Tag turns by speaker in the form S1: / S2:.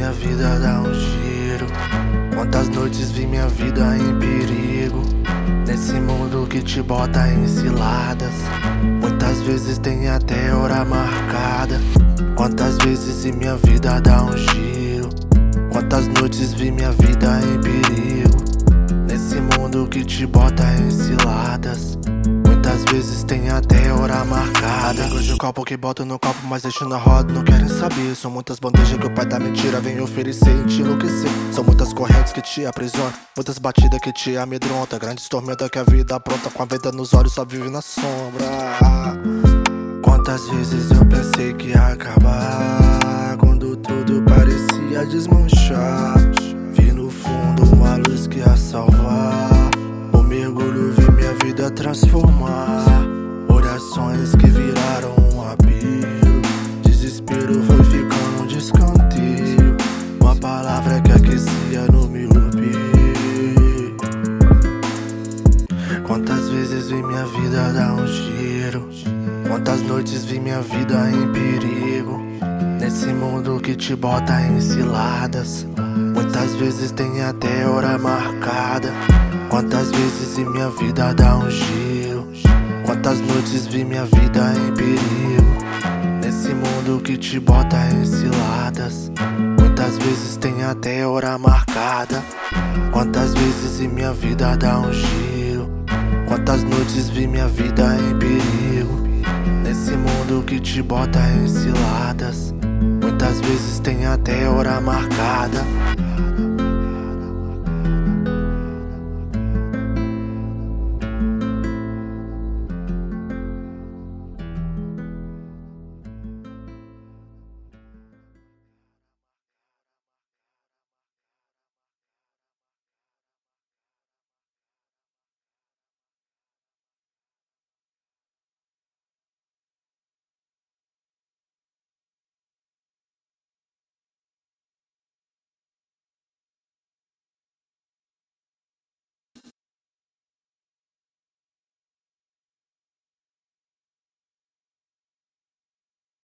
S1: minha vida dá um giro. Quantas noites vi minha vida em perigo, nesse mundo que te bota em ciladas. Muitas vezes tem até hora marcada. Quantas vezes vi minha vida dá um giro. Quantas noites vi minha vida em perigo, nesse mundo que te bota em ciladas. Muitas vezes tem até hora marcada. Amigos de copo que boto no copo, mas deixo na roda, não querem saber. São muitas bandejas que o pai da mentira vem oferecer e te enlouquecer. São muitas correntes que te aprisionam, muitas batidas que te amedrontam. Grandes tormentas que a vida pronta, com a venda nos olhos só vive na sombra. Quantas vezes eu pensei que ia acabar, quando tudo parecia desmanchar. Vi no fundo uma luz que ia salvar. O mergulho vi minha vida transformar. Orações que viraram um apelo, desespero foi ficando um descanteio. Uma palavra que aquecia no meu peito. Quantas vezes vi minha vida dar um giro. Quantas noites vi minha vida em perigo, nesse mundo que te bota em ciladas. Muitas vezes tem até hora marcada. Quantas vezes vi minha vida dar um giro. Quantas noites vi minha vida em perigo, nesse mundo que te bota em ciladas. Muitas vezes tem até hora marcada. Quantas vezes vi minha vida dar um giro. Quantas noites vi minha vida em perigo, nesse mundo que te bota em ciladas. Muitas vezes tem até hora marcada.